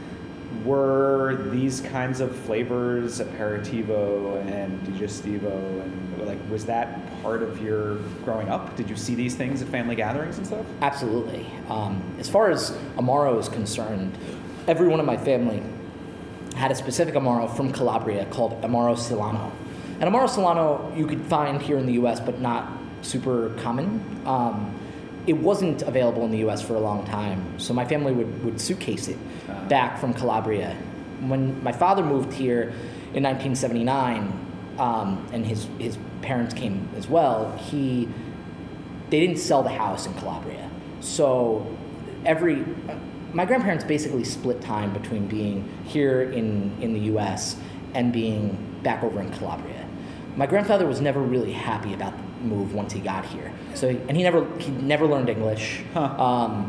S3: Were these kinds of flavors, aperitivo and digestivo, and like, was that part of your growing up? Did you see these things at family gatherings and stuff?
S4: Absolutely. Um, as far as Amaro is concerned, everyone in my family had a specific Amaro from Calabria called Amaro Silano. And Amaro Silano you could find here in the U S, but not super common. Um, it wasn't available in the U S for a long time, so my family would, would suitcase it uh, back from Calabria. When my father moved here in nineteen seventy-nine, um, and his, his parents came as well, he they didn't sell the house in Calabria. So every my grandparents basically split time between being here in, in the U S and being back over in Calabria. My grandfather was never really happy about the move once he got here. So, and he never he never learned English.
S3: Huh.
S4: Um,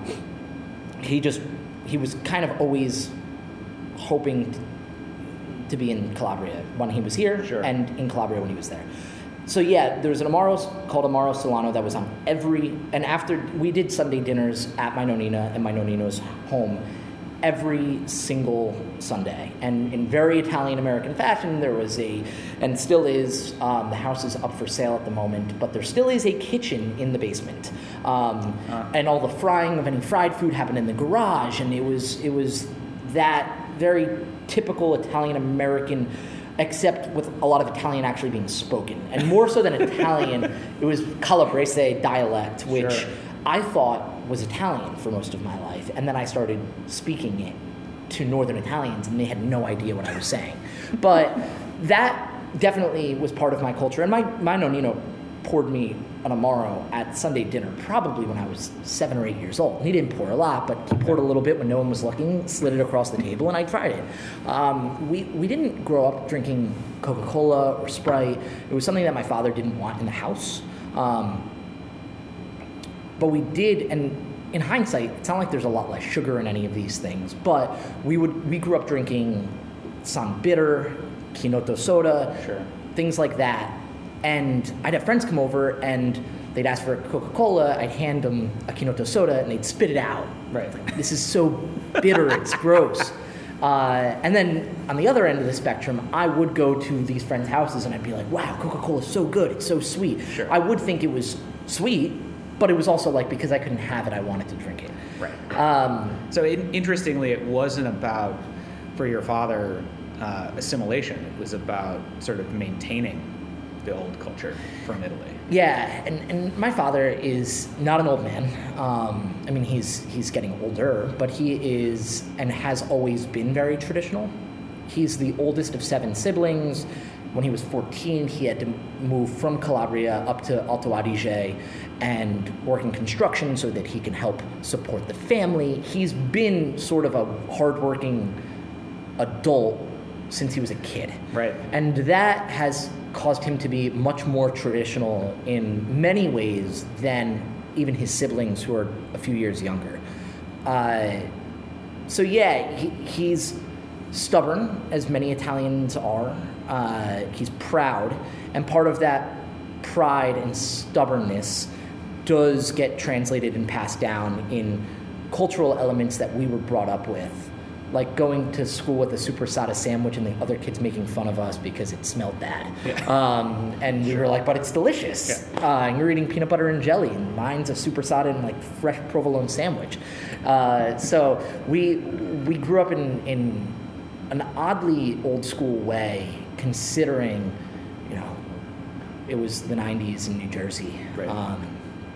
S4: he just he was kind of always hoping to, to be in Calabria when he was here,
S3: sure.
S4: and in Calabria when he was there. So yeah, there was an Amaro called Amaro Silano that was on every, and after we did Sunday dinners at my nonina and my nonino's home every single Sunday. And in very Italian-American fashion, there was a, and still is, um, the house is up for sale at the moment, but there still is a kitchen in the basement. Um, uh. And all the frying of any fried food happened in the garage, and it was, it was that very typical Italian-American, except with a lot of Italian actually being spoken. And more so than Italian, it was Calabrese dialect, which
S3: sure.
S4: I thought was Italian for most of my life. And then I started speaking it to Northern Italians, and they had no idea what I was saying. But that definitely was part of my culture. And my, my nonino poured me an Amaro at Sunday dinner, probably when I was seven or eight years old. He didn't pour a lot, but he poured a little bit when no one was looking, slid it across the table, and I tried it. Um, we, we didn't grow up drinking Coca-Cola or Sprite. It was something that my father didn't want in the house. Um, but we did, and in hindsight, it's not like there's a lot less sugar in any of these things, but we would we grew up drinking San Bitter, Kinoto soda,
S3: sure.
S4: things like that. And I'd have friends come over, and they'd ask for a Coca-Cola. I'd hand them a Kinoto soda, and they'd spit it out.
S3: Right.
S4: Like, this is so bitter, it's gross. Uh, and then on the other end of the spectrum, I would go to these friends' houses, and I'd be like, wow, Coca-Cola is so good, it's so sweet.
S3: Sure.
S4: I would think it was sweet, but it was also like, because I couldn't have it, I wanted to drink it.
S3: Right.
S4: Um,
S3: so it, interestingly, it wasn't about, for your father, uh, assimilation. It was about sort of maintaining the old culture from Italy.
S4: Yeah, and, and my father is not an old man. Um, I mean, he's he's getting older, but he is and has always been very traditional. He's the oldest of seven siblings. When he was fourteen, he had to move from Calabria up to Alto Adige and work in construction so that he can help support the family. He's been sort of a hardworking adult since he was a kid.
S3: Right.
S4: And that has caused him to be much more traditional in many ways than even his siblings who are a few years younger. Uh, so yeah, he, he's stubborn, as many Italians are. Uh, he's proud, and part of that pride and stubbornness does get translated and passed down in cultural elements that we were brought up with. Like going to school with a supersada sandwich and the other kids making fun of us because it smelled bad. Yeah. Um, and we were like, but it's delicious. Yeah. Uh, and you're eating peanut butter and jelly, and mine's a supersada and like fresh provolone sandwich. Uh, so we we grew up in, in an oddly old school way, considering, you know, it was the nineties in New Jersey.
S3: Right.
S4: Um,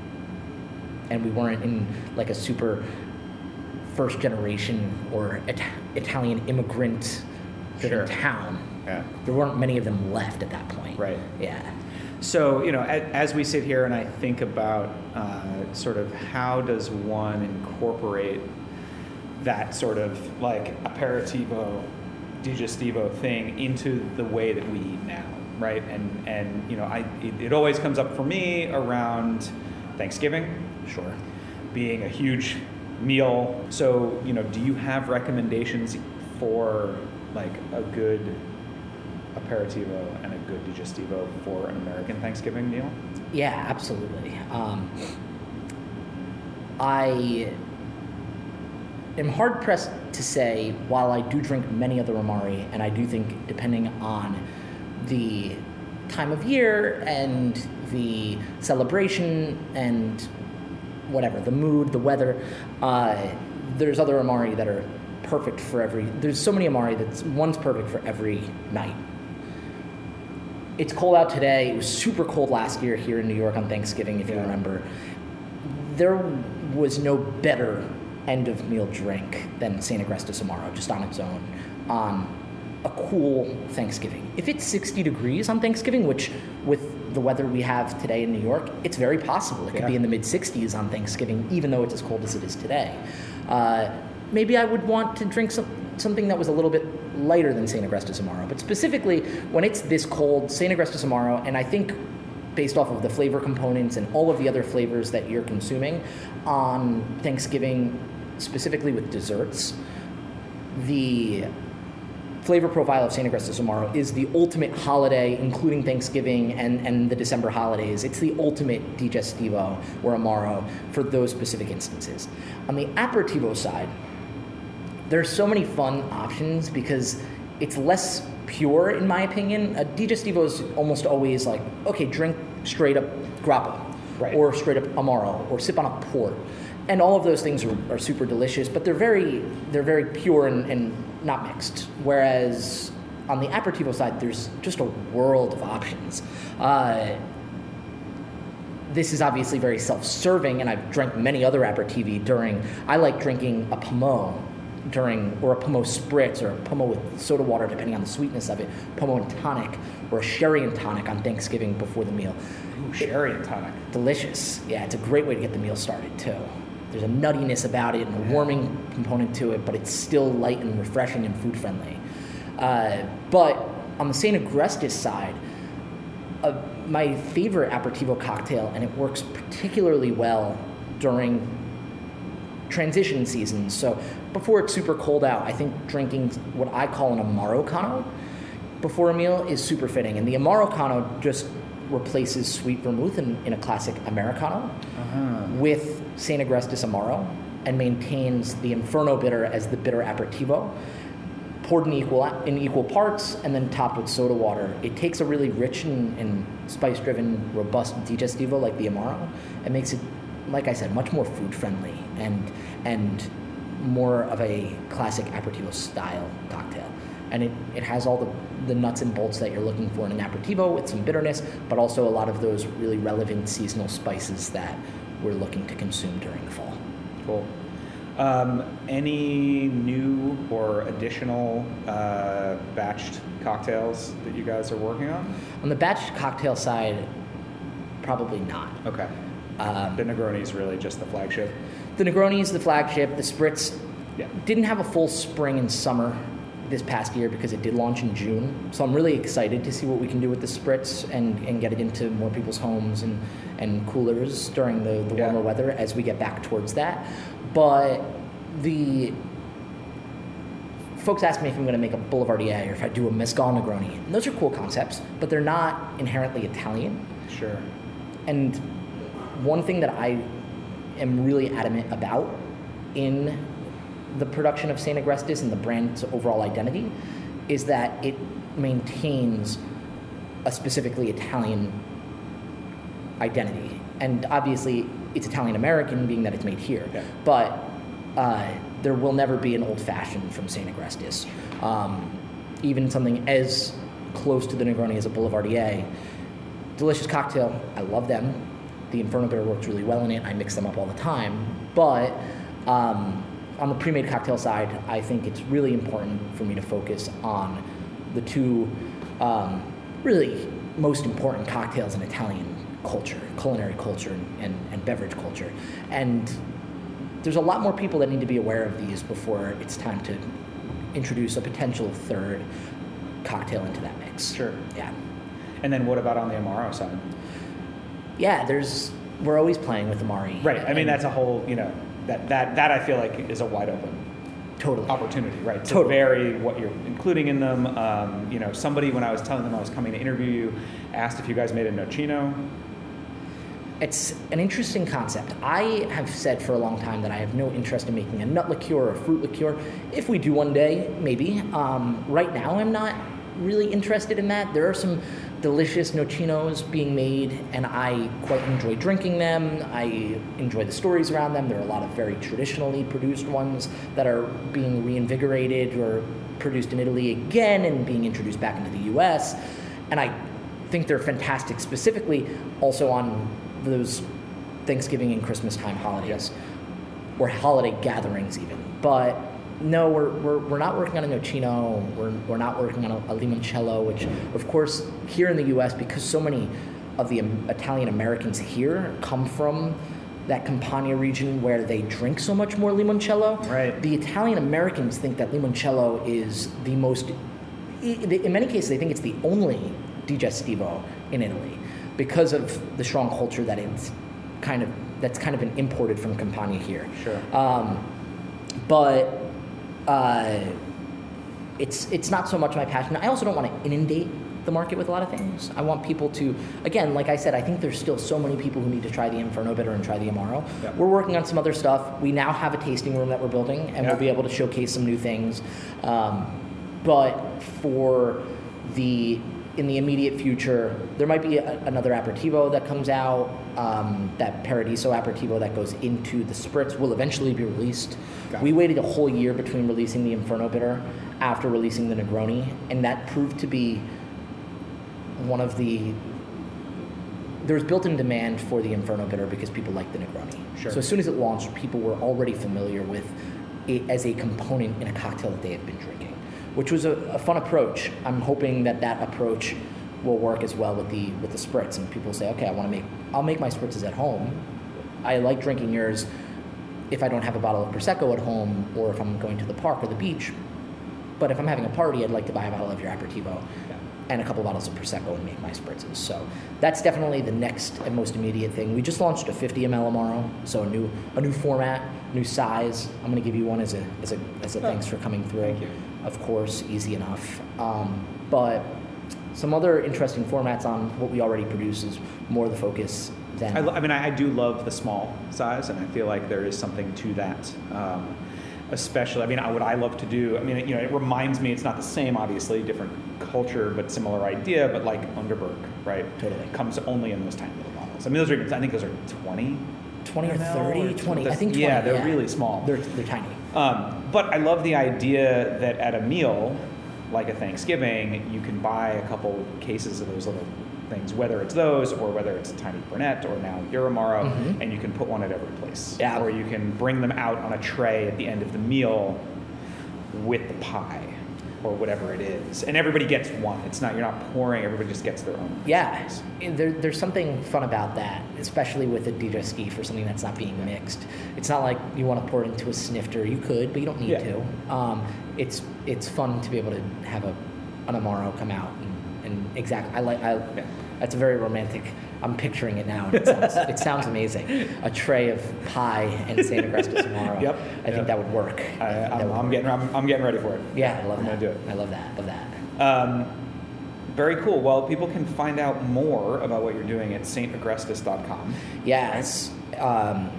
S4: and we weren't in like a super first generation or It- Italian immigrant
S3: Sure.
S4: town.
S3: Yeah.
S4: There weren't many of them left at that point.
S3: Right.
S4: Yeah.
S3: So, you know, as, as we sit here and I think about uh, sort of how does one incorporate that sort of like aperitivo, digestivo thing into the way that we eat now, right? And, and you know, I it, it always comes up for me around Thanksgiving.
S4: Sure.
S3: Being a huge meal. So, you know, do you have recommendations for like a good aperitivo and a good digestivo for an American Thanksgiving meal?
S4: Yeah, absolutely. Um, I am hard pressed to say, while I do drink many other Amari, and I do think depending on the time of year and the celebration and whatever, the mood, the weather, uh, there's other Amari that are perfect for every, there's so many Amari that one's perfect for every night. It's cold out today. It was super cold last year here in New York on Thanksgiving, if you
S3: Yeah.
S4: remember. There was no better end of meal drink than Saint Agrestis Amaro, just on its own, on a cool Thanksgiving. If it's sixty degrees on Thanksgiving, which with the weather we have today in New York, it's very possible. It could
S3: Yeah.
S4: be in the mid sixties on Thanksgiving, even though it's as cold as it is today. Uh, maybe I would want to drink some, something that was a little bit lighter than Saint Agrestis Amaro. But specifically, when it's this cold, Saint Agrestis Amaro, and I think based off of the flavor components and all of the other flavors that you're consuming on Thanksgiving, specifically with desserts, the flavor profile of Saint Agrestis Amaro is the ultimate holiday, including Thanksgiving and, and the December holidays. It's the ultimate digestivo or Amaro for those specific instances. On the aperitivo side, there's so many fun options because it's less pure, in my opinion. A digestivo is almost always like, okay, drink straight up grappa,
S3: Right.
S4: or straight up Amaro, or sip on a port. And all of those things are, are super delicious, but they're very they're very pure and, and not mixed. Whereas on the aperitivo side, there's just a world of options. Uh, this is obviously very self-serving, and I've drank many other aperitivi during. I like drinking a Pommeau during, or a Pommeau spritz, or a Pommeau with soda water, depending on the sweetness of it. Pommeau and tonic, or a sherry and tonic on Thanksgiving before the meal.
S3: Ooh, sherry and tonic.
S4: Delicious. Yeah, it's a great way to get the meal started too. There's a nuttiness about it and a warming component to it, but it's still light and refreshing and food friendly. Uh, but on the Saint Agrestis side, uh, my favorite aperitivo cocktail, and it works particularly well during transition seasons. So before it's super cold out, I think drinking what I call an Amarocano before a meal is super fitting. And the Amarocano just replaces sweet vermouth in, in a classic Americano
S3: Uh-huh.
S4: with Saint Agrestis Amaro and maintains the Inferno bitter as the bitter aperitivo, poured in equal in equal parts and then topped with soda water. It takes a really rich and, and spice-driven, robust digestivo like the Amaro and makes it, like I said, much more food-friendly and and more of a classic aperitivo style cocktail. And it, it has all the, the nuts and bolts that you're looking for in an aperitivo with some bitterness, but also a lot of those really relevant seasonal spices that we're looking to consume during the fall.
S3: Cool. Um, any new or additional uh, batched cocktails that you guys are working on?
S4: On the batch cocktail side, probably not.
S3: Okay.
S4: Um,
S3: The Negroni is really just the flagship.
S4: the Negroni is the flagship. The Spritz
S3: Yeah.
S4: didn't have a full spring and summer this past year because it did launch in June. So I'm really excited to see what we can do with the Spritz and, and get it into more people's homes and, and coolers during the, the
S3: Yeah.
S4: warmer weather as we get back towards that. But the folks ask me if I'm going to make a Boulevardier or if I do a Mezcal Negroni. And those are cool concepts, but they're not inherently Italian.
S3: Sure.
S4: And one thing that I am really adamant about in the production of Saint Agrestis and the brand's overall identity is that it maintains a specifically Italian identity. And obviously, it's Italian-American, being that it's made here.
S3: Yeah.
S4: But uh, there will never be an old-fashioned from Saint Agrestis. Um, even something as close to the Negroni as a Boulevardier. Delicious cocktail. I love them. The Inferno bitter works really well in it. I mix them up all the time. But um, on the pre-made cocktail side, I think it's really important for me to focus on the two um, really most important cocktails in Italian culture, culinary culture, and, and, and beverage culture. And there's a lot more people that need to be aware of these before it's time to introduce a potential third cocktail into that mix.
S3: Sure.
S4: Yeah.
S3: And then what about on the Amaro side?
S4: Yeah, there's, we're always playing with Amari.
S3: Right. I mean,
S4: And-
S3: that's a whole, you know, that, that, that I feel like is a wide open
S4: Totally.
S3: opportunity, right? To
S4: Totally.
S3: vary what you're including in them. Um, you know, somebody, when I was telling them I was coming to interview you, asked if you guys made a nocino.
S4: It's an interesting concept. I have said for a long time that I have no interest in making a nut liqueur or a fruit liqueur. If we do one day, maybe. Um, right now, I'm not really interested in that. There are some delicious nocinos being made, and I quite enjoy drinking them. I enjoy the stories around them. There are a lot of very traditionally produced ones that are being reinvigorated or produced in Italy again and being introduced back into the U S. And I think they're fantastic, specifically also on those Thanksgiving and Christmas time holidays, or holiday gatherings even. But no, we're, we're, we're not working on a nocino, we're, we're not working on a, a limoncello, which of course here in the U S, because so many of the Italian Americans here come from that Campania region where they drink so much more limoncello.
S3: Right.
S4: The Italian Americans think that limoncello is the most, in many cases they think it's the only digestivo in Italy, because of the strong culture that it's kind of that's kind of been imported from Campania here.
S3: Sure.
S4: Um, but uh, it's it's not so much my passion. I also don't want to inundate the market with a lot of things. I want people to, again, like I said, I think there's still so many people who need to try the Inferno Bitter and try the Amaro.
S3: Yeah.
S4: We're working on some other stuff. We now have a tasting room that we're building, and
S3: Yeah.
S4: we'll be able to showcase some new things. Um, but for the in the immediate future, there might be a, another aperitivo that comes out. Um, that Paradiso aperitivo that goes into the spritz will eventually be released.
S3: Got
S4: We
S3: it.
S4: waited a whole year between releasing the Inferno Bitter after releasing the Negroni, and that proved to be one of the... There's built-in demand for the Inferno Bitter because people like the Negroni.
S3: Sure.
S4: So as soon as it launched, people were already familiar with it as a component in a cocktail that they have been drinking, which was a, a fun approach. I'm hoping that that approach will work as well with the with the spritz, and people say, okay, I want to make, I'll make my spritzes at home. I like drinking yours if I don't have a bottle of Prosecco at home, or if I'm going to the park or the beach. But if I'm having a party, I'd like to buy a bottle of your aperitivo and a couple bottles of Prosecco and make my spritzes. So that's definitely the next and most immediate thing. We just launched a fifty milliliter Amaro, so a new a new format, new size. I'm going to give you one as a as a as a
S3: Oh,
S4: thanks for coming through.
S3: thank you.
S4: Of course, easy enough. Um, but some other interesting formats on what we already produce is more the focus than.
S3: I, lo- I mean, I, I do love the small size, and I feel like there is something to that. Um, especially, I mean, I, what I love to do, I mean, you know, it reminds me, it's not the same, obviously, different culture, but similar idea, but like Underberg, right?
S4: Totally.
S3: Comes only in those tiny little bottles. I mean, those are, I think those are twenty.
S4: twenty or
S3: ml
S4: thirty,
S3: or
S4: twenty. I
S3: that's-
S4: think twenty.
S3: Yeah, they're really small.
S4: They're they're tiny.
S3: Um, but I love the idea that at a meal, like a Thanksgiving, you can buy a couple cases of those little things, whether it's those or whether it's a tiny Burnett or now your Amaro,
S4: Mhm.
S3: and you can put one at every place.
S4: Yeah.
S3: Or you can bring them out on a tray at the end of the meal with the pie or whatever it is. And everybody gets one. It's not, you're not pouring, everybody just gets their own.
S4: Yeah, and there, there's something fun about that, especially with a digesti for something that's not being mixed. It's not like you want to pour it into a snifter. You could, but you don't need
S3: Yeah.
S4: to. Um, it's it's fun to be able to have a an Amaro come out and, and exactly. I like. I,
S3: Yeah.
S4: That's a very romantic. I'm picturing it now. And it sounds it sounds amazing. A tray of pie and Saint Agrestis Amaro.
S3: Yep.
S4: I think
S3: Yep.
S4: that would work.
S3: I,
S4: That
S3: I'm,
S4: would
S3: I'm
S4: work.
S3: getting, I'm, I'm getting ready for it.
S4: Yeah, I love
S3: I'm
S4: that.
S3: gonna do it.
S4: I love that. Love that.
S3: Um, very cool. Well, people can find out more about what you're doing at saint agrestis dot com.
S4: Yeah, it's um,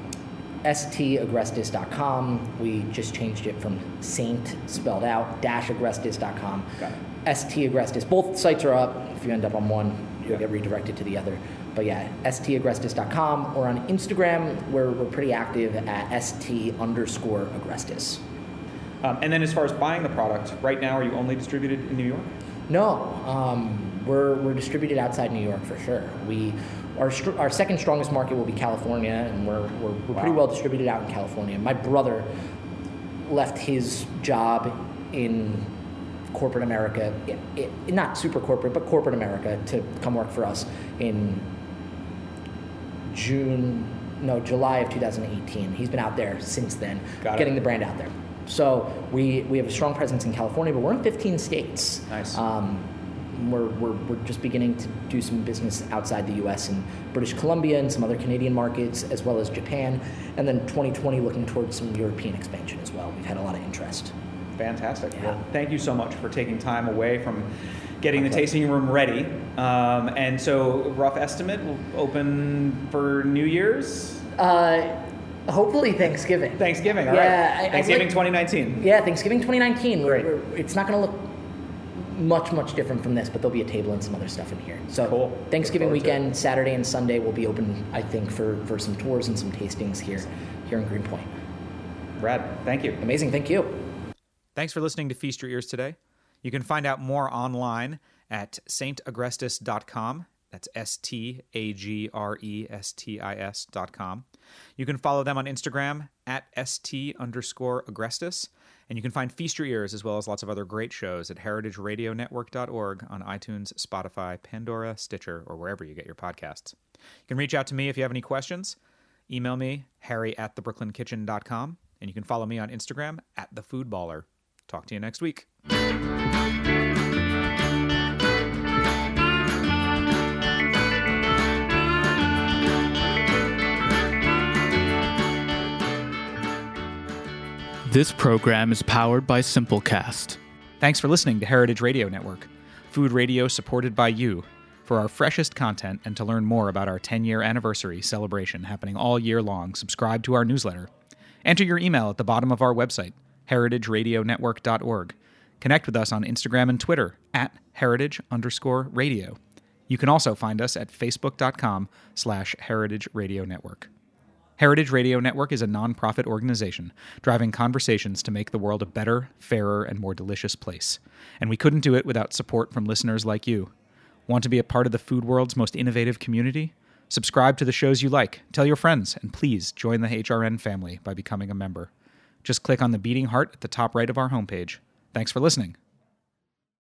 S4: S T agrestis dot com. We just changed it from Saint spelled out dash agrestis dot com.
S3: Got it.
S4: S T Agrestis. Both sites are up. If you end up on one, you'll
S3: Yeah.
S4: get redirected to the other. But yeah, S T agrestis dot com, or on Instagram, where we're pretty active at St underscore agrestis.
S3: Um, and then as far as buying the product, right now, are you only distributed in New York?
S4: No, um, we're we're distributed outside New York for sure. We our str- our second strongest market will be California, and we're we're, we're pretty
S3: Wow.
S4: well distributed out in California. My brother left his job in corporate America, it, it, not super corporate, but corporate America, to come work for us in June, no, July of two thousand eighteen. He's been out there since then,
S3: Got it.
S4: getting the brand out there. So we we have a strong presence in California, but we're in fifteen states.
S3: Nice.
S4: Um, We're, we're, we're just beginning to do some business outside the U S and British Columbia and some other Canadian markets, as well as Japan. And then twenty twenty looking towards some European expansion as well. We've had a lot of interest.
S3: Fantastic.
S4: Yeah.
S3: Well, thank you so much for taking time away from getting the tasting room ready. Um, and so, rough estimate, will open for New Year's?
S4: Uh, hopefully Thanksgiving.
S3: Thanksgiving, all
S4: yeah,
S3: right.
S4: I,
S3: Thanksgiving
S4: like,
S3: twenty nineteen.
S4: Yeah, Thanksgiving twenty nineteen.
S3: Great.
S4: We're, we're, it's not going to look much, much different from this, but there'll be a table and some other stuff in here. So
S3: cool.
S4: Thanksgiving weekend, Saturday and Sunday will be open, I think, for, for some tours and some tastings here, here in Greenpoint.
S3: Rad. Thank you.
S4: Amazing. Thank you.
S3: Thanks for listening to Feast Your Ears today. You can find out more online at saint agrestis dot com. That's S T A G R E S T I S dot com. You can follow them on Instagram at st underscore agrestis. And you can find Feast Your Ears as well as lots of other great shows at heritage radio network dot org on iTunes, Spotify, Pandora, Stitcher, or wherever you get your podcasts. You can reach out to me if you have any questions. Email me, harry at the brooklyn kitchen dot com. And you can follow me on Instagram at thefoodballer. Talk to you next week.
S5: This program is powered by Simplecast.
S3: Thanks for listening to Heritage Radio Network, food radio supported by you. For our freshest content and to learn more about our ten-year anniversary celebration happening all year long, subscribe to our newsletter. Enter your email at the bottom of our website, heritage radio network dot org. Connect with us on Instagram and Twitter at heritage underscore radio. You can also find us at facebook.com slash heritage radio network. Heritage Radio Network is a nonprofit organization driving conversations to make the world a better, fairer, and more delicious place. And we couldn't do it without support from listeners like you. Want to be a part of the food world's most innovative community? Subscribe to the shows you like, tell your friends, and please join the H R N family by becoming a member. Just click on the beating heart at the top right of our homepage. Thanks for listening.